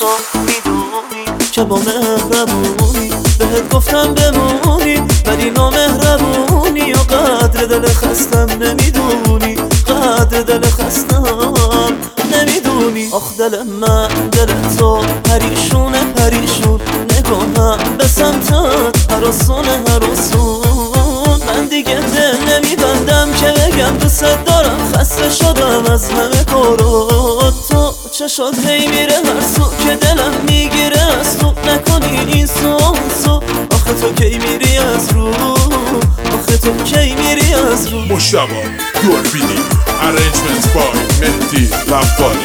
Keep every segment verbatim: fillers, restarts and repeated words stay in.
تو میدونی که با مهربونی بهت گفتم بمونی، ولی نامهربونی و قدر دل خستم نمیدونی، قدر دل خستم نمیدونی. آخ دل من دل تو پریشونه پریشون، نگاهم به سمتت هراسونه هراسون. من دیگه دل نمیبندم که بگم دوست دارم، خسته شدم از همه کارات. تو چه شد هی میره هر سو که دلم میگیره از تو، نکنی این سو سو. آخه تو کی میری از رو، آخه تو کی میری از رو. مشتبه دوربینی Arrangements by مهدی غفاری.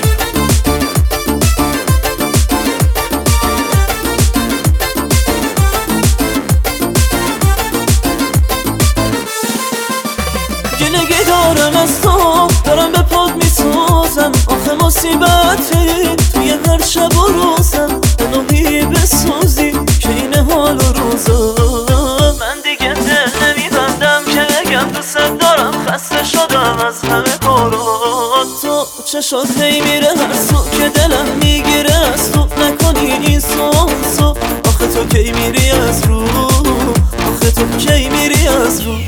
گلگی دارم از تو، دارم به پاد میسوزم. آخه مصیبتی توی هر شب و روزم، الهی بسوزی که این حال و روزم. من دیگه دل نمیبندم که بگم دوست دارم، خسته شدم از همه کارات. تو چه شد هی میره هر سو که دلم میگیره از تو، نکنی این سو سو. آخه تو کی میری از رو، آخه تو کی میری از رو.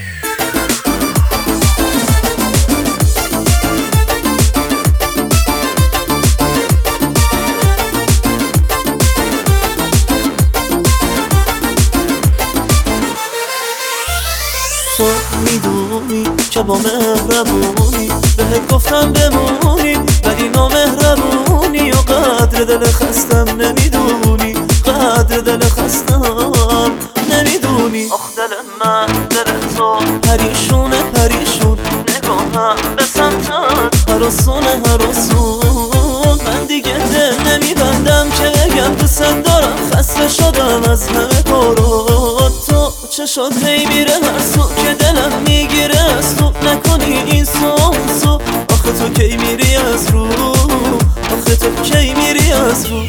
تو میدونی که با مهربونی بهت گفتم بمونی، ولی نامهربونی و قدر دل خستم نمیدونی، قدر دل خستم نمیدونی. آخ دل من دل تو پریشونه پریشون، نگاهم به سمتت هراسونه هراسون. من دیگه دل نمیبندم که بگم دوست دارم، خسته شدم از همه کارات. تو چه شد هی میره هر سو که دلم میگیره از تو، نکنی این سو سو. آخه تو کی میری از رو، آخه تو کی میری از رو.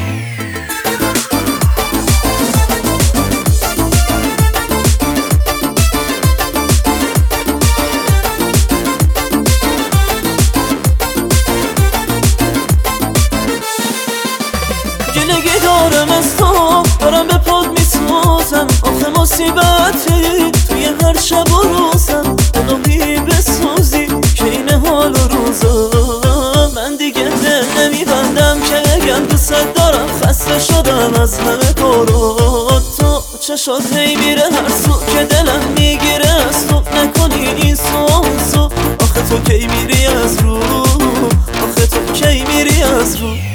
گلگی دارم از تو، دارم به پاد میسوزم. آخه مصیبتی توی هر شب و روزم، الهی بسوزی که این حال و روزم. من دیگه دل نمیبندم که بگم دوست دارم، خسته شدم از همه کارات. تو چه شد هی میره هر سو که دلم میگیره از تو، نکنی این سو سو. آخه تو کی میری از رو، آخه تو کی میری از رو.